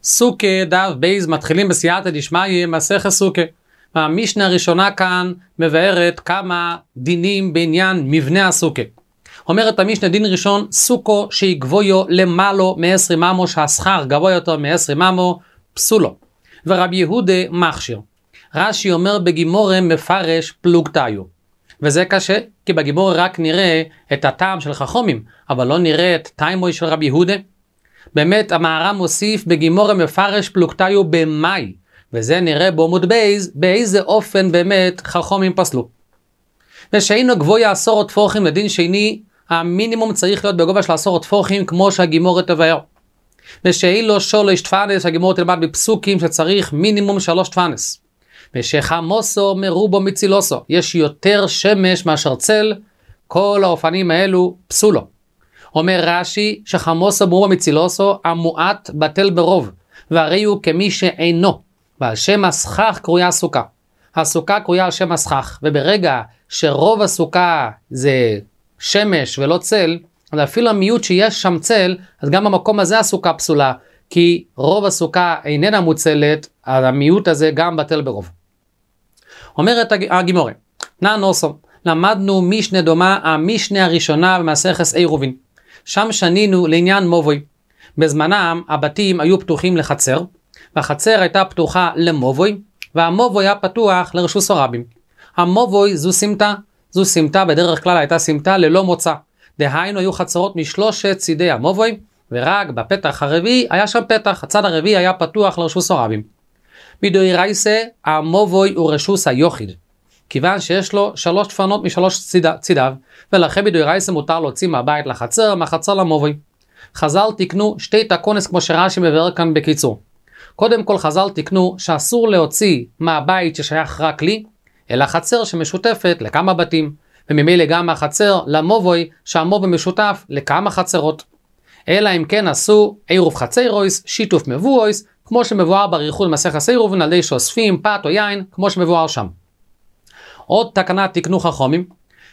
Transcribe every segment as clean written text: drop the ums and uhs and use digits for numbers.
סוכה דף בייז מתחילים בסייעתא דשמיא מסכת סוכה. המשנה הראשונה כאן מבארת כמה דינים בעניין מבנה הסוכה. אומרת המשנה דין ראשון, סוכו שיגבויו למעלו מ-20 אמו, שהשכר גבוה יותר מ-20 אמו, פסולו. ורבי יהודה מכשיר. רש"י אומר בגימורה מפרש פלוגתיו. וזה קשה, כי בגימורה רק נראה את הטעם של חכמים, אבל לא נראה את טיימוי של רבי יהודה. באמת המהר"ם מוסיף בגימורה מפרש פלוגתיו במאי, וזה נראה בעמוד בייז, באיזה אופן באמת חכמים פסלו. ושאינו גבוה 10 טפוחים לדין שני, המינימום צריך להיות בגובה של 10 טפוחים כמו שהגימורה תבאר. ושאילו 3 טפנס, הגימורה תלמד בפסוקים שצריך מינימום 3 טפנס. ושחמוסו מרובו מצילוסו, יש יותר שמש מאשר צל, כל האופנים האלו פסולו. אומר רש"י שחמוסו מרובו מצילוסו, המועט בטל ברוב, והרי הוא כמי שאינו, ועל שם הסכך קרויה הסוכה. הסוכה קרויה על שם הסכך, וברגע שרוב הסוכה זה שמש ולא צל, אז אפילו המיעוט שיש שם צל, אז גם במקום הזה הסוכה פסולה, כי רוב הסוכה איננה מוצלת, אז המיעוט הזה גם בטל ברוב. אומרת הגימורה, נוסו, למדנו משנה דומה, המשנה הראשונה במסכת עירובין. שם שנינו לעניין מבוי. בזמנם הבתים היו פתוחים לחצר, והחצר הייתה פתוחה למבוי, והמבוי היה פתוח לרשות הרבים. המבוי זו סמטה בדרך כלל הייתה סמטה ללא מוצא. דהיינו היו חצרות משלושת צידי המבוי, ורק בפתח הרביעי היה שם פתח, הצד הרביעי היה פתוח לרשות הרבים. מדאורייתא המבוי הוא רשות היחיד, כיוון שיש לו 3 דפנות משלוש צידיו, ולכן מדאורייתא מותר להוציא מהבית לחצר, מהחצר למבוי. חז"ל תיקנו 2 תקונס כמו שרש"י מבאר כאן בקיצור. קודם כל חז"ל תיקנו שאסור להוציא מהבית ששייך רק לי, אלא חצר שמשותפת לכמה בתים, וממילא גם החצר למובוי שהמובוי משותף לכמה חצרות. אלא אם כן עשו עירוב חצרויס, שיתוף מבואויס, כמו שמבואר בריחוד מסכת עירובין על ידי שאוספים פת או יין, כמו שמבואר שם. עוד תקנה תיקנו חכמים,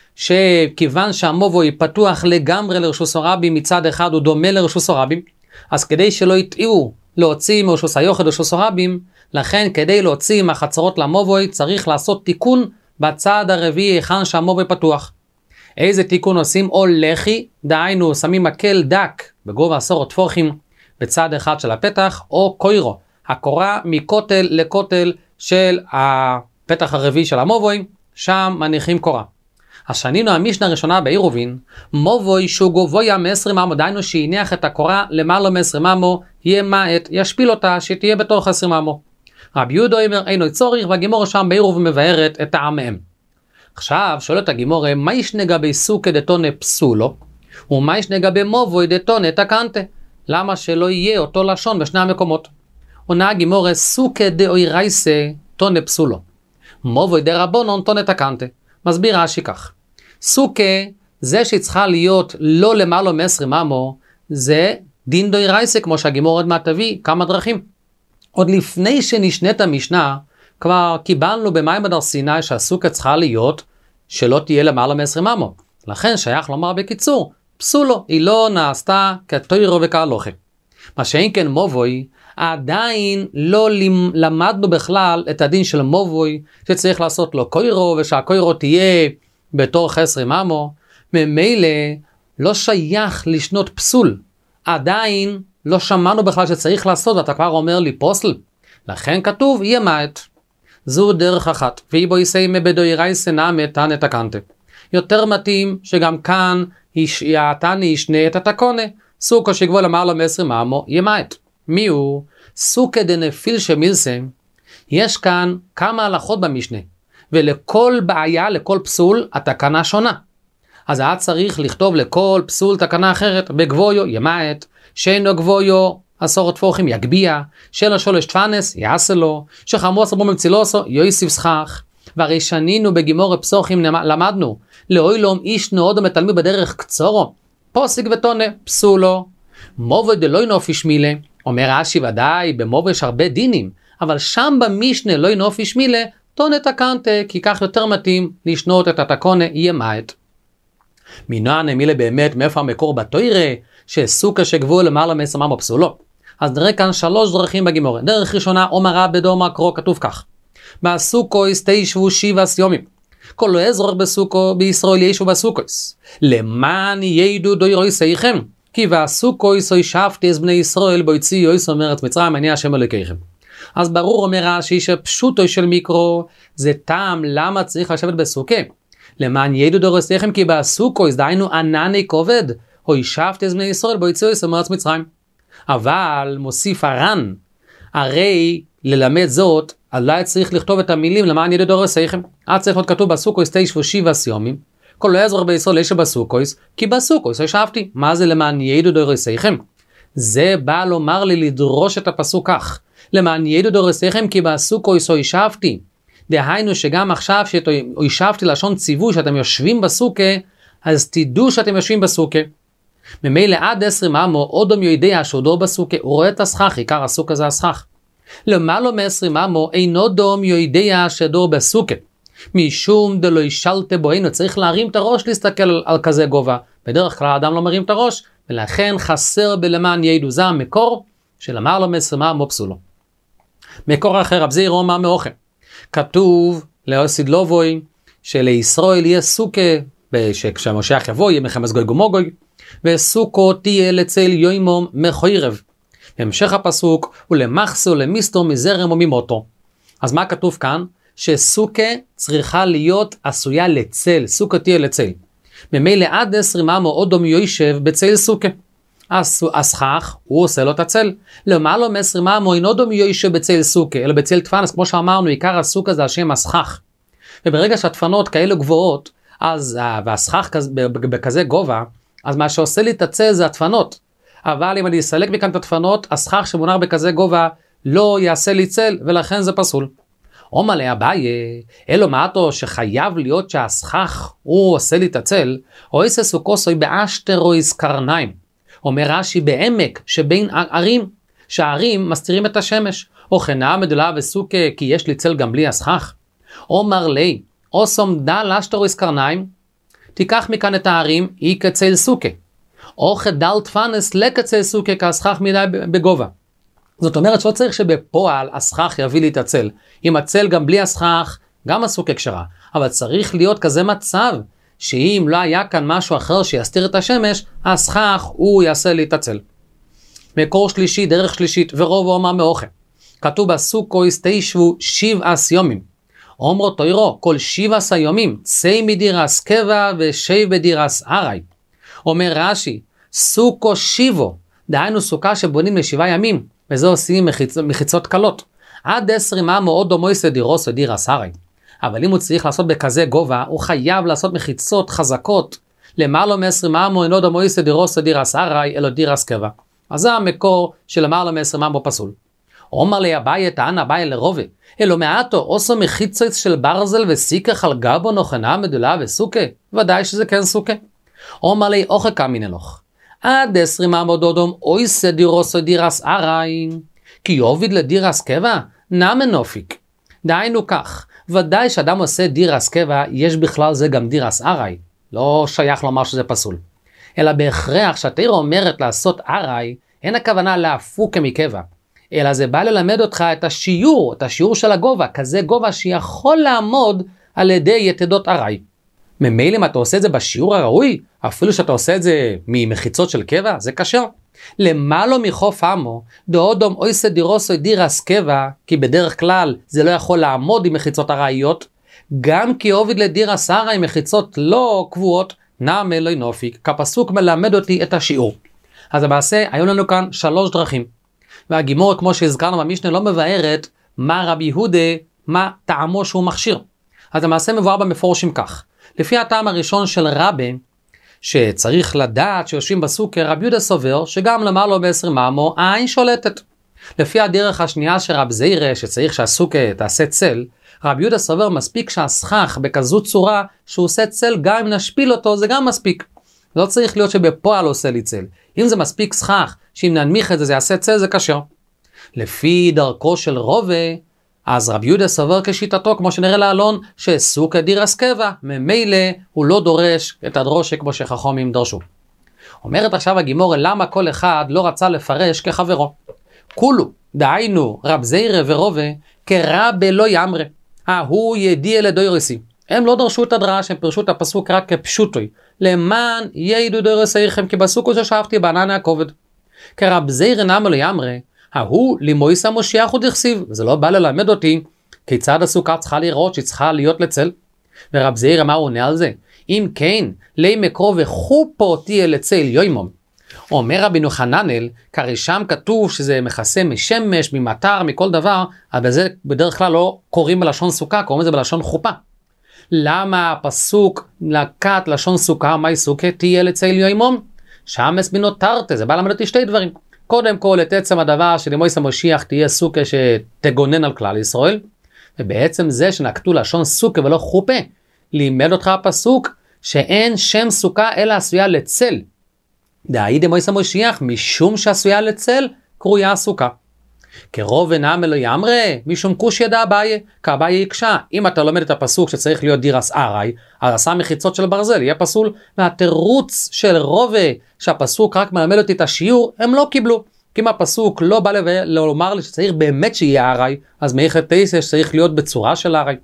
שכיוון שהמובוי פתוח לגמרי לרשות הרבים, מצד אחד הוא דומה לרשות הרבים, אז כדי שלא יטעו להוציא מרשות היחיד לרשות הרבים, לכן כדי להוציא מהחצרות למובוי צריך לעשות תיקון בצד הרביעי היכן שהמובוי פתוח. איזה תיקון עושים? או לחי, דהיינו שמים מקל דק בגובה 10 טפוחים בצד אחד של הפתח, או קוירו, הקורה מכותל לכותל של הפתח הרביעי של המובוי, שם מניחים קורה. אז שנינו המשנה הראשונה בעירובין, מבוי שהוא גבוה מ-20 אמו, דהיינו שהניח את הקורה למעלה מ-20 אמו, יהיה מעט, ישפיל אותה שתהיה בתוך 20 אמו. רבי יהודה אומר אינו צורך, והגימורה שם בעירובין מבארת את טעמיהם. עכשיו שואלת הגימורה, מה יש לגבי סוכה דתונה פסולו, ומה יש לגבי מבוי דתונה תקנטה? למה שלא יהיה אותו לשון בשני המקומות? עונה הגימורה, סוכה דאורייתא תונה פסולו, מבוי דרבנן תונה תקנטה. מסביר רש"י כך, סוכה זה שצריכה להיות לא למעלה מ-20 אמו, זה דין דאורייתא, כמו שהגימורה עוד מעט תביא כמה דרכים. עוד לפני שנשנית המשנה, כבר קיבלנו במעמד הר סיני שהסוכה צריכה להיות שלא תהיה למעלה מ-20 אמו. לכן שייך לומר בקיצור, פסולו, היא לא נעשתה כתוירו וכהלוכה. מה שאין כן מבוי, עדיין לא למדנו בכלל את הדין של מבוי, שצריך לעשות לו קוירו, ושהקוירו תהיה בתור 20 אמו. ממילא לא שייך לשנות פסול. עדיין לא שמענו בכלל שצריך לעשות, ואתה כבר אומר לי פוסל. לכן כתוב יהיה מעט. זו דרך אחת. והיא בו יסיימה בדאורייתא נמי תנא תקנטה. יותר מתאים שגם כאן התנא ישנה את התקונה. סוכה שגבוה למעלה מ-20 אמו יהיה מעט. מי הוא? סוכה דנפיל שמילסם. יש כאן כמה הלכות במשנה, ולכל בעיה, לכל פסול, התקנה שונה. אז היה צריך לכתוב לכל פסול תקנה אחרת. בגבויו ימעט, שאינו גבויו 10 טפוחים יגביה, שאין לו 3 טפנס יעשה לו, שחמוס רבו מצילוסו יוסיף סכך. והרי שנינו בגימורה פסוחים למדנו, לאוילום איש נעודו מתלמיד בדרך קצורו, פוסיק ותונה פסולו. מבוי דלא נופיש מילה, אומר רש"י ודאי במבוי יש הרבה דינים, אבל שם במשנה לא נופיש מילה, תונה תקנטה, כי כך יותר מתאים לשנות את התקונה יהיה מעט. מנוע נמילה באמת מאיפה המקור בתוירה, שסוכה שגבוה למעלה מ-20 אמו פסולו. אז נראה כאן 3 דרכים בגימורה. דרך ראשונה, אומרה בדומה קרו, כתוב כך. בסוכויס תשבו 7 יומים. כל אזרח בסוכו בישראל ישבו בסוכויס. למען ידעו דוירויסיכם. כי והסוכויס ישבתי את בני ישראל ביציאו מארץ מצרים, אני השם אלוקיכם. אז ברור אומר רש"י שפשוטו של מיקרו זה טעם למה צריך לשבת בסוכה. למען ידעו דוירויסיכם כי בסוכויס דהיינו ענני כובד. ישבתי את בני ישראל ביציאו מארץ מצרים. אבל מוסיף הר"ן, הרי ללמד זאת, אולי צריך לכתוב את המילים למען ידעו דוירויסיכם. צריך להיות כתוב בסוכויס תשבו 7 יומים. כל אזרח בישראל ישב בסוכויס, כי בסוכויס ישבתי. מה זה למען ידעו דוירויסיכם? זה בא לומר לי לדרוש את הפסוק כך. למען ידעו דוירויסיכם כי בסוכויס ישבתי. דהיינו שגם עכשיו שישבתי לשון ציווי שאתם יושבים בסוכה, אז תדעו שאתם יושבים בסוכה. ממילא עד 20 אמו אודום יודע שעודו בסוכה, הוא רואה את הסכך, עיקר הסוכה זה הסכך. למעלה מ-20 אמו אין אודום יודע שעודו בסוכה. משום דלא ישלת בו, אינו צריך להרים את הראש להסתכל על כזה גובה. בדרך כלל האדם לא מרים את הראש, ולכן חסר בלמען ידעו. זה המקור שלמעלה מ-20 אמו פסולו. מקור אחר, רב זעיר אומר מאוכל. כתוב לאוסיד לובוי שלישראל יהיה סוכה, כשהמשיח יבוא יהיה מחמס גוי גומוגוי, וסוכו תהיה לצל יוימום מחוירב. המשך הפסוק הוא למחסו למיסטו מזרם או ממוטו. אז מה כתוב כאן? שסוכה צריכה להיות עשויה לצל, סוכה תהיה לצל. ממילא עד 20 אמו אודום יושב בצל סוכה. הסכך הוא עושה לו את הצל. למעלה מ-20 אמו אין אודום יושב בצל סוכה, אלא בצל תפנס, כמו שאמרנו, עיקר הסוכה זה השם הסכך. וברגע שהתפנות כאלה גבוהות, אז והסכך בכזה גובה, אז מה שעושה לי את הצל זה התפנות. אבל אם אני אסלק מכאן את התפנות, הסכך שמונח בכזה גובה לא יעשה לי צל, ולכן זה פסול. אומר לי אביי, אלו מעטו שחייב להיות שהסכך הוא עושה לי את הצל, או איזה סוכוסוי באשטרויס קרניים. אומר רש"י בעמק שבין ערים, שהערים מסתירים את השמש, או חנה מדולה וסוכה כי יש לי צל גם בלי הסכך. אומר לי, אוסום דל אשטרויס קרניים, תיקח מכאן את הערים, היא כצל סוכה. או חדל תפנס לקצל סוכה כהסכך מדי בגובה. זאת אומרת שלא צריך שבפועל הסכך יביא לי את הצל. אם הצל גם בלי הסכך, גם הסוכה כשרה. אבל צריך להיות כזה מצב, שאם לא היה כאן משהו אחר שיסתיר את השמש, הסכך הוא יעשה לי את הצל. מקור שלישי, דרך שלישית, ורוב אומר מאוכל. כתוב בסוכויס תשבו 7 יומים. אומרו תוירו, כל 7 יומים, צי מדירס קבע ושי בדירס ארי. אומר רש"י, סוכו שיבו, דהיינו סוכה שבונים ל7 ימים, וזה עושים מחיצות קלות. עד 20 אמו עוד דומויס דירוס ודירס ארי. אבל אם הוא צריך לעשות בכזה גובה, הוא חייב לעשות מחיצות חזקות. למעלה מ-20 אמו אינו דומויס דירוס ודירס ארי, אלא דירס קבע. אז זה המקור של למעלה מ-20 אמו פסול. אומר לי אביי, טען אביי לרובה, אלו מעטו עושו מחיצות של ברזל וסיכך על גבו נוכנה מדולה וסוכה, ודאי שזה כן סוכה. אומר לי אוכקה מנלוך, עד 20 אמו דודום אויסה דירוס ודירס ארי, כי יוביד לדירס קבע, נאמן נופיק. דהיינו כך, ודאי שאדם עושה דירס קבע, יש בכלל זה גם דירס ארי, לא שייך לומר שזה פסול. אלא בהכרח שהתורה אומרת לעשות ארי, אין הכוונה להפוק מקבע, אלא זה בא ללמד אותך את השיעור של הגובה, כזה גובה שיכול לעמוד על ידי יתדות ארי. ממילא אם אתה עושה את זה בשיעור הראוי, אפילו שאתה עושה את זה ממחיצות של קבע, זה קשר. למעלה מחוף עמו, דאודום אויסה דירוסו דירס קבע, כי בדרך כלל זה לא יכול לעמוד עם מחיצות הראיות, גם כי עובד לדירס ארי עם מחיצות לא קבועות, נעמה לא נופיק, כפסוק מלמד אותי את השיעור. אז למעשה, היו לנו כאן 3 דרכים. והגימור, כמו שהזכרנו במשנה, לא מבארת מה רבי יהודה, מה טעמו שהוא מכשיר. אז למעשה מבואר במפורשים כך. לפי הטעם הראשון של רבי, שצריך לדעת שיושבים בסוכה, רבי יהודה סובר שגם למעלה ב-20 אמו העין שולטת. לפי הדרך השנייה של רב זעיר, שצריך שהסוכה תעשה צל, רבי יהודה סובר מספיק שהסכך בכזו צורה שהוא עושה צל, גם אם נשפיל אותו זה גם מספיק. לא צריך להיות שבפועל עושה לי צל. אם זה מספיק סכך, שאם ננמיך את זה, זה יעשה צל, זה קשר. לפי דרכו של רובה, אז רבי יהודה סובר כשיטתו, כמו שנראה לעלון, שסוכה דירס קבע, ממילא הוא לא דורש את הדרושה כמו שחכמים דרשו. אומרת עכשיו הגימור, למה כל אחד לא רצה לפרש כחברו? כולו, דהיינו רב זיירה ורובה, כרבה לא יאמרה, ההוא ידיע לדוירסי. הם לא דרשו את הדרש, הם פרשו את הפסוק רק כפשוטוי, למען ידעו דוירסייכם, כי בסוכו ששבתי בענני הכובד. כרב זיירה נאמר לא יאמרה, ההוא לימויס המושיח הוא דכסיב, וזה לא בא ללמד אותי כיצד הסוכה צריכה לראות שהיא צריכה להיות לצל. ורב זיירה מה הוא עונה על זה? אם כן, לי מקרו וחופו תהיה לצל יוימום. אומר רבינו חננאל, כרי שם כתוב שזה מכסה משמש, ממטר, מכל דבר, אבל זה בדרך כלל לא קוראים בלשון סוכה, קוראים את זה בלשון חופה. למה הפסוק לקט לשון סוכה, מהי סוכה תהיה לצל יוימום? שמס בינו תרתי, זה בא למד אותי שתי דברים. קודם כל את עצם הדבר שלמויס המשיח תהיה סוכה שתגונן על כלל ישראל, ובעצם זה שנקטו לשון סוכה ולא חופה, לימד אותך הפסוק שאין שם סוכה אלא עשויה לצל. דהי דמויס המשיח משום שעשויה לצל קרויה סוכה. כרוב ונעם אלו יאמרה משום כוש ידע אביי, כאביי יקשה. אם אתה לומד את הפסוק שצריך להיות דירס ארי, אז עשה מחיצות של ברזל יהיה פסול. והתירוץ של רובה שהפסוק רק מלמד אותי את השיעור, הם לא קיבלו. כי אם הפסוק לא בא לומר לי שצריך באמת שיהיה ארי, אז מאיכת תייסה שצריך להיות בצורה של ארי.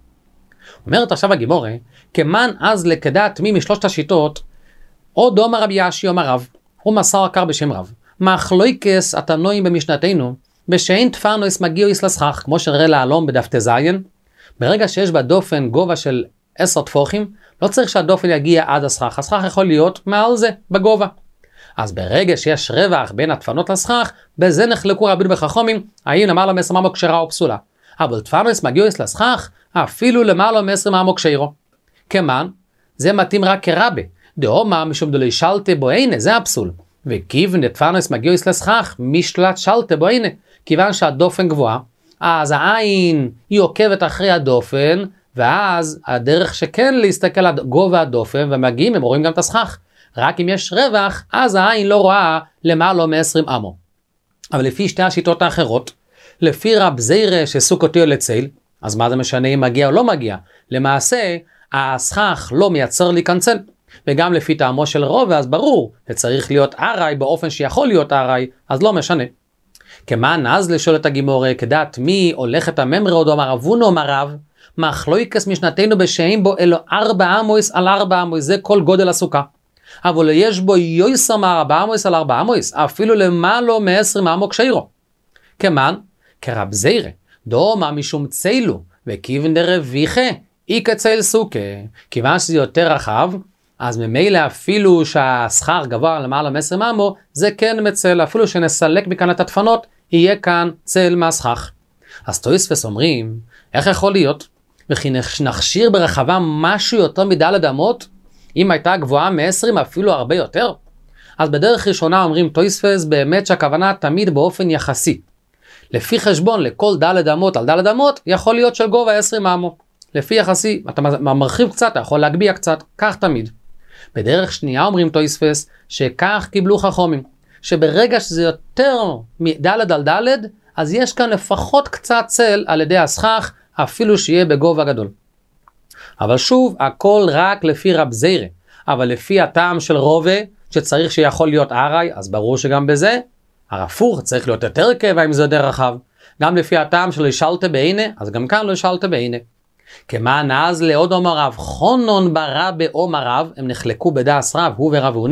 אומרת עכשיו הגימורה, כמן אז לכדעת מי משלושת השיטות, עוד אומר רבי ישי אומר רב, הוא מסר עקר בשם רב, מחלוקס התנועים במשנתנו, בשאין תפרנוס מגיעוס לסכך, כמו שנראה לעלום בדף תזיין, ברגע שיש בדופן גובה של 10 טפוחים, לא צריך שהדופן יגיע עד הסכך, הסכך יכול להיות מעל זה, בגובה. אז ברגע שיש רווח בין התפנות לסכך, בזה נחלקו רבים בחכמים, האם למעלה מ10 אמות כשרה או פסולה. אבל תפרנוס מגיעוס לסכך, אפילו למעלה מ10 אמות כשרו. כמן, זה מתאים רק כרבה, דאומה משום דלי שלטה בו הנה, זה הפסול. וכיוון דתפרנוס מגיעוס לסכך, משלט שלטה בו הנה. כיוון שהדופן גבוהה, אז העין היא עוקבת אחרי הדופן, ואז הדרך שכן להסתכל על גובה הדופן, ומגיעים הם רואים גם את הסכך. רק אם יש רווח, אז העין לא רואה למעלה מ20 אמו. אבל לפי שתי השיטות האחרות, לפי רב זיירה שסוכותו לצל, אז מה זה משנה אם מגיע או לא מגיע? למעשה, הסכך לא מייצר לי קנצל. וגם לפי טעמו של רובה, אז ברור, זה צריך להיות ארי באופן שיכול להיות ארי, אז לא משנה. כמן אז לשאול את הגימורה, כדעת מי הולכת הממרה עוד אמר אבונו אמר רב, מחלוקס משנתנו בשאים בו אלו 4 אמוס על 4 אמוס, זה כל גודל הסוכה. אבל יש בו יויסר מ4 אמוס על 4 אמוס, אפילו למעלה מ20 אמו כשרו. כמן, כרב זיירה, דומה משום צילו, וכיוון דרוויחה, איקה צייל סוכה, כיוון שזה יותר רחב, אז ממילא אפילו שהשכר גבוה למעלה מ20 אמו, זה כן מצל, אפילו שנסלק מכאן את התפנות, יהיה כאן צל מהסכך. אז תוספות אומרים, איך יכול להיות? וכי נכשיר ברחבה משהו יותר מדלת אמות, אם הייתה גבוהה מ20 אפילו הרבה יותר? אז בדרך ראשונה אומרים תוספות באמת שהכוונה תמיד באופן יחסי. לפי חשבון לכל דלת אמות על דלת אמות, יכול להיות של גובה 20 אמו. לפי יחסי, אתה מרחיב קצת, אתה יכול להגביה קצת, כך תמיד. בדרך שנייה אומרים תוספות שכך קיבלו חכמים, שברגע שזה יותר מדלת על דלת, אז יש כאן לפחות קצת צל על ידי הסכך, אפילו שיהיה בגובה גדול. אבל שוב, הכל רק לפי רב זיירה, אבל לפי הטעם של רובה, שצריך שיכול להיות ארי, אז ברור שגם בזה, הרפוך צריך להיות יותר קבע אם זה יותר רחב. גם לפי הטעם של לשלטה בעיני, אז גם כאן לא לשלטה בעיני. כמן אז לעוד אומר רב, חונון ברב באומר רב, הם נחלקו בדעס רב, הוא ורב הונה,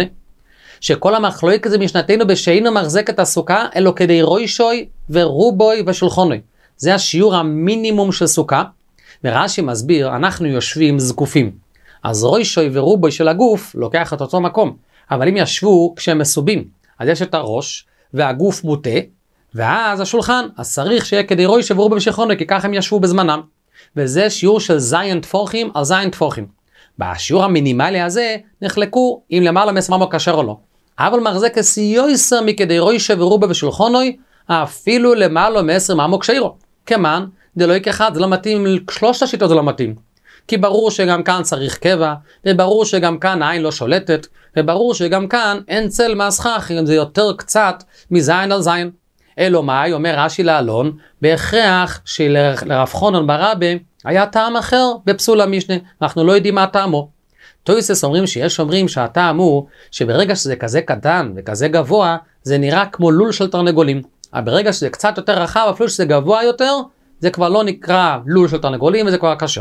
שכל המחלוקת זה משנתנו בשאינו מחזק את הסוכה, אלו כדי רוישוי ורובוי ושולחונוי. זה השיעור המינימום של סוכה, ורש"י מסביר, אנחנו יושבים זקופים. אז רוישוי ורובוי של הגוף לוקח את אותו מקום, אבל אם ישבו כשהם מסובים, אז יש את הראש והגוף מוטה, ואז השולחן, אז צריך שיהיה כדי רוישוי ורובוי ושולחונוי, כי ככה הם ישבו בזמנם. וזה שיעור של זין תפוחים על זין תפוחים. בשיעור המינימלי הזה נחלקו אם למעלה מ20 כשר או לא. אבל מחזק סיועסר מכדי רוישה ורובה ושולחונוי, אפילו למעלה מ20 כשרו. כמן, זה לא יקחד, זה לא מתאים, שלושת השיטות זה לא מתאים. כי ברור שגם כאן צריך קבע, וברור שגם כאן העין לא שולטת, וברור שגם כאן אין צל מהסכך, אם זה יותר קצת מזין על זין. אלו מאי, אומר רש"י לאלון, בהכרח שלרב חונון ברבה היה טעם אחר בפסול המשנה, אנחנו לא יודעים מה טעמו. תוספות אומרים שיש אומרים שהטעם הוא שברגע שזה כזה קטן וכזה גבוה, זה נראה כמו לול של תרנגולים. ברגע שזה קצת יותר רחב, אפילו שזה גבוה יותר, זה כבר לא נקרא לול של תרנגולים, וזה כבר קשה.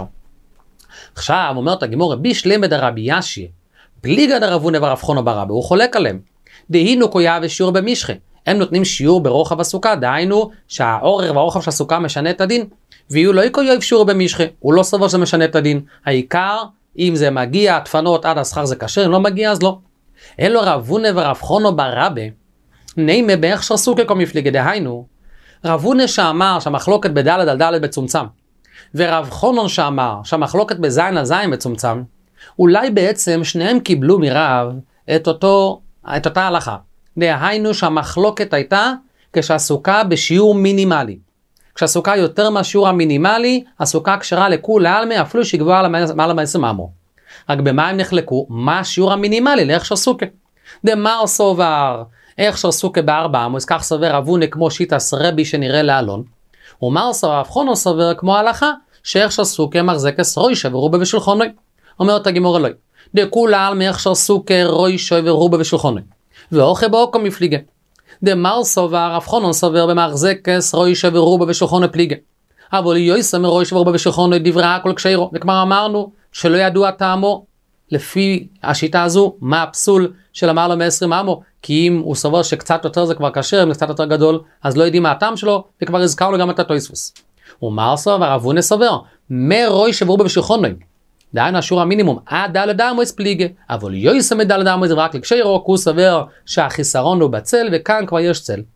עכשיו אומרת הגימור, בישלמה דרבי ישי, פליגא דרבונה ורב חונא ברבי, הוא חולק עליהם. דהינו קויה ושיעור במשחה. הם נותנים שיעור ברוחב הסוכה, דהיינו שהאורך והרוחב של הסוכה משנה את הדין, ויהיו לא יקויו שיעור במשחה, הוא לא סבור שזה משנה את הדין. העיקר, אם זה מגיע, תפנות עד השכר זה קשר, אם לא מגיע אז לא. אלו רבונה ורב חונא ברבי, נימה בהכשר סוכה כל מפליגה, דהיינו, רבונה שאמר שהמחלוקת בדלת על דלת בצומצם, ורב חונן שאמר שהמחלוקת בזין על זין בצומצם, אולי בעצם שניהם קיבלו מרב את אותה הלכה. דהיינו שהמחלוקת הייתה כשהסוכה בשיעור מינימלי. כשהסוכה יותר מהשיעור המינימלי, הסוכה כשרה לכולי עלמא, אפילו שגבוהה מעל 120 אמו. רק במה הם נחלקו? מה השיעור המינימלי להכשר סוכה? דמר סובר הכשר סוכה ב400, כך סובר רבונה כמו שיטס רבי שנראה לאלון. ומר סובר רב חונן סובר כמו ההלכה, שהכשר סוכה מחזקס רוישה ורובה ושולחונוי. אומרת הגימור אלוהי, דכולי עלמא הכשר סוכה רוישה ורובה ושולחונוי. ואוכל באוקו מפליגה. דמר סובר רב חונן סובר במחזקס רוישה ורובה ושולחונוי פליגה. אבל יויסה מרוישה ורובה ושולחונוי דברי הכל קשיירו. וכבר אמרנו שלא ידוע טעמו לפי השיטה הזו מה הפסול של למעלה מ-20 אמו, כי אם הוא סובר שקצת יותר זה כבר קשר, אם זה קצת יותר גדול, אז לא יודעים מה הטעם שלו, וכבר הזכרנו גם את התוספוס. ומר סובר רבונה סובר מרוישה ורובה ושולחונוי, דהיינו השיעור המינימום עד דלת אמוס פליגה, אבל יויסה מדלת אמוס זה רק לקשיירו, כי הוא סובר שהחיסרון הוא בצל, וכאן כבר יש צל.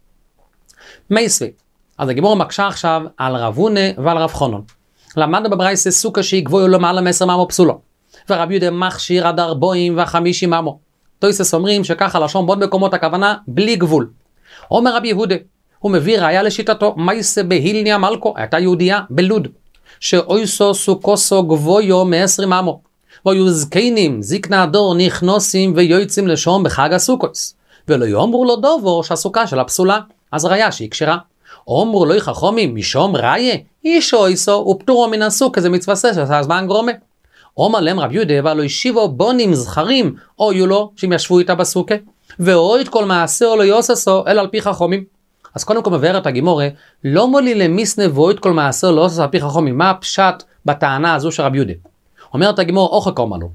מייסוי, אז הגימור מקשה עכשיו על רבונה ועל רב חונן. למדנו בברייתא סוכה שיגבוהו למעלה מ-10 אמו פסולו, ורבי יהודה מכשיר עד 40 ו50 אמו. תוספות אומרים שככה לשון בעוד מקומות הכוונה בלי גבול. אומר רבי יהודה, הוא מביא ראיה לשיטתו, מייסה בהילניה מלכו, הייתה יהודייה בלוד, שאויסו סוכוסו גבויו מ-20 אמו, והיו זקנים, זקנה הדור, נכנוסים ויועצים לשום בחג הסוכוס, ולא יאמרו לו דובור שהסוכה שלה פסולה, אז ראיה שהיא כשרה. אומרו לו חכמים, משום ראיה, איש אויסו ופטורו מן הסוכה, זה מצווה שעשה זמן גרומה. אומר להם רב יהודה, ולא ישיבו בונים זכרים, או יהיו לו שהם ישבו איתה בסוכה, ואו את כל מעשה או לא יוססו, אלא על פי חכמים. אז קודם כל מבארת הגימורה, לא מולי למיסנה ואו את כל מעשה או לא יוססו על פי חכמים. מה הפשט בטענה הזו של רב יהודה? אומרת הגימורה, אוכל קורמה לו.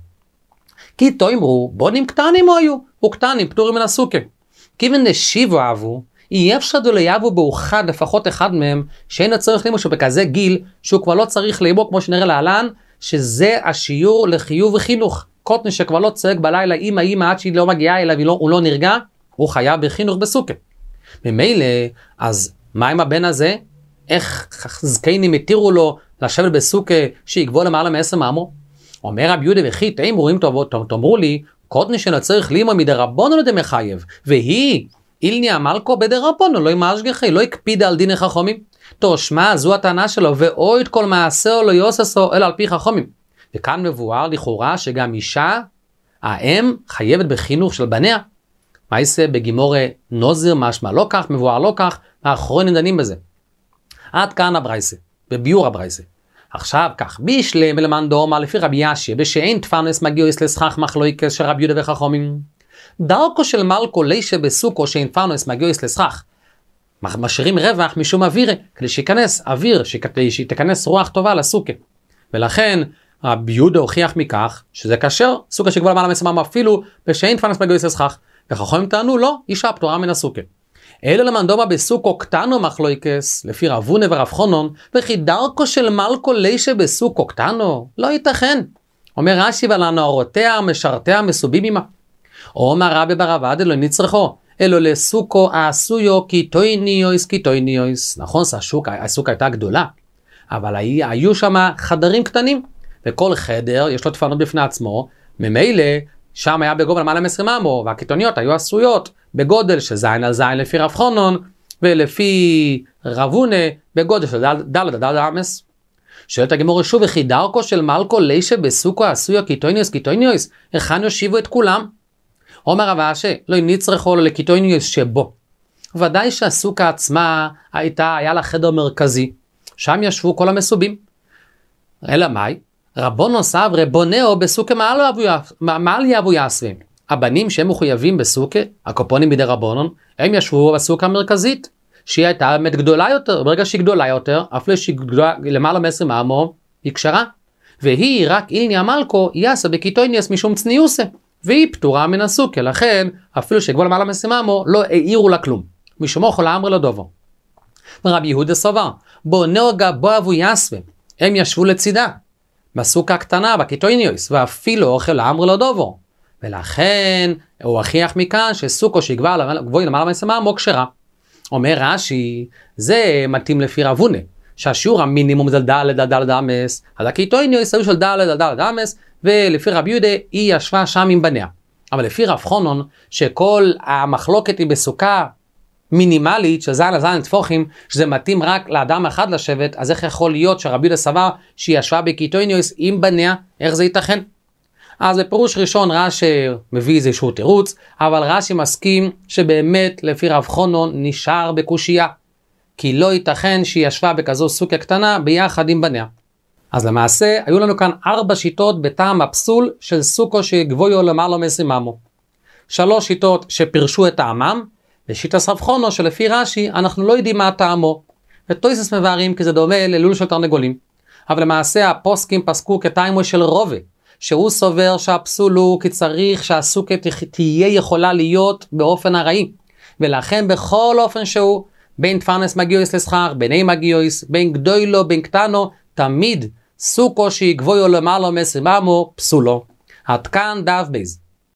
כי תאמרו, בונים קטנים או היו, וקטנים פטורים מן הסוכה. כיוון נשיבו אהבו, אי אפשר דו ליבו באוחד, לפחות אחד מהם, שאין הצורך לימו שבכזה גיל, שהוא כבר לא צריך לימו, כמו שנראה להלן, שזה השיעור לחיוב וחינוך. קוטני שכבר לא צועק בלילה, אמא עד שהיא לא מגיעה אליו, הוא לא נרגע, הוא חייב בחינוך בסוכה. ממילא, אז מה עם הבן הזה? איך זקנים התירו לו לשבת בסוכה שיגבו למעלה מ-10 אמו? אומר רבי יהודה וכי תאמרו, אם תאמרו לי, קוטני שנצריך לימו מדרבנו לדמחייב, והיא אילניה מלכו בדרבנו, לא עם השגחי, לא הקפידה על דין חכמים. תושמע, זו הטענה שלו, ואו את כל מעשה או לא יוססו, אלא על פי חכמים. וכאן מבואר לכאורה שגם אישה, האם חייבת בחינוך של בניה. מה יעשה בגימורה נוזר, משמע לא כך, מבואר לא כך, האחרונים דנים בזה. עד כאן הברייתא, בביור הברייתא. עכשיו כך, בישלמה למאן דאמר לפי רבי ישי, בשאין תפרנס מגיעוס לסכך מחלוקת של רבי יהודה וחכמים. דרכו של מלכו לישה בסוכו שאין תפרנס מגיעוס לסכך. משאירים רווח משום אוויר, כדי שיכנס אוויר, שתיכנס רוח טובה לסוכה. ולכן רבי יהודה הוכיח מכך שזה כשר, סוכה שכבר למעלה מ-10 אמו אפילו בשאין תפרנס מגיעוס לסכך. וחכמים טענו לא, אישה פטורה מן הסוכה. אלא למאן דאמר בסוכו קטנו מחלוקס, לפי רב הונא ורב חונן, וכי דרכו של מלכו לישה בסוכו קטנו, לא ייתכן. אומר רש"י, ולנערותיה משרתיה מסובים עמה. אומר רבי בר אבד לא נצרכו, אלו לסוכו העשויו קיטויניוס קיטויניוס. נכון, הסוכה הייתה גדולה, אבל היו שם חדרים קטנים, וכל חדר יש לו תפנות בפני עצמו, ממילא שם היה בגובה למעלה מ-20 אמו, והקיטוניות היו עשויות בגודל של זין על זין לפי רב חונן, ולפי רב הונא בגודל של דלת אמס. שואלת הגימורה שוב, וכי דרכו של מלכו לישה בסוכו עשויו קיטויניוס קיטויניוס, היכן יושיבו את כולם? אומר רב אשי, לא נצרכו לו לקיטויניוס שבו. ודאי שהסוכה עצמה היה לה חדר מרכזי, שם ישבו כל המסובים. אלא מאי? רבונו סברי בונאו בסוכה מעל יבו יעשרים. הבנים שהם מחויבים בסוכה, הקופונים בידי רבונון, הם ישבו בסוכה המרכזית, שהיא הייתה באמת גדולה יותר, ברגע שהיא גדולה יותר, אפילו שהיא גדולה למעלה מ-20 אמו, היא כשרה. והיא רק אילני המלכו יעשה בקיטויניאס משום צניוסה, והיא פטורה מן הסוכה, לכן אפילו שגבול למעלה מ-20 אמו לא העירו לה כלום. משום אוכל אמר לדובו. רבי יהודה סבר, בו נהוגה בו אבו יסווה, הם ישבו לצידה, בסוכה הקטנה, בקיטויניוס, ואפילו אוכל אמר לדובו. ולכן הוא הכריח מכאן שסוכו שגבוי למעלה מ-20 אמו כשרה. אומר רש"י, זה מתאים לפי רב הונא, שהשיעור המינימום זה ד' אמס, אז הקיטויניוס היו של ד' אמס, ולפי רבי יהודה היא ישבה שם עם בניה. אבל לפי רב חונון, שכל המחלוקת היא בסוכה מינימלית, שזין לזין תפוחים, שזה מתאים רק לאדם אחד לשבת, אז איך יכול להיות שרבי יהודה סבר שהיא ישבה בקיטויניוס עם בניה, איך זה ייתכן? אז בפירוש ראשון רש"י מביא איזשהו תירוץ, אבל רש"י מסכים שבאמת לפי רב חונון נשאר בקושייה, כי לא ייתכן שהיא ישבה בכזו סוכה קטנה ביחד עם בניה. אז למעשה היו לנו כאן 4 שיטות בטעם הפסול של סוכו שגבויו למעלה מ-20 אמו. 3 שיטות שפרשו את טעמם, ושיטת רב חונון שלפי רש"י אנחנו לא יודעים מה טעמו, וטויסס מבארים כי זה דומה ללול של תרנגולים. אבל למעשה הפוסקים פסקו כטעמו של רובה, שהוא סובר שהפסול הוא כי צריך שהסוכה תהיה יכולה להיות באופן הראי, ולכן בכל אופן שהוא, בין תפרנס מגיויס לשכר, בין אי מגיויס, בין גדולו, בין קטנו, תמיד סוכו שיגבויו למעלה מ-20 אמו פסולו. עד כאן דף בייז.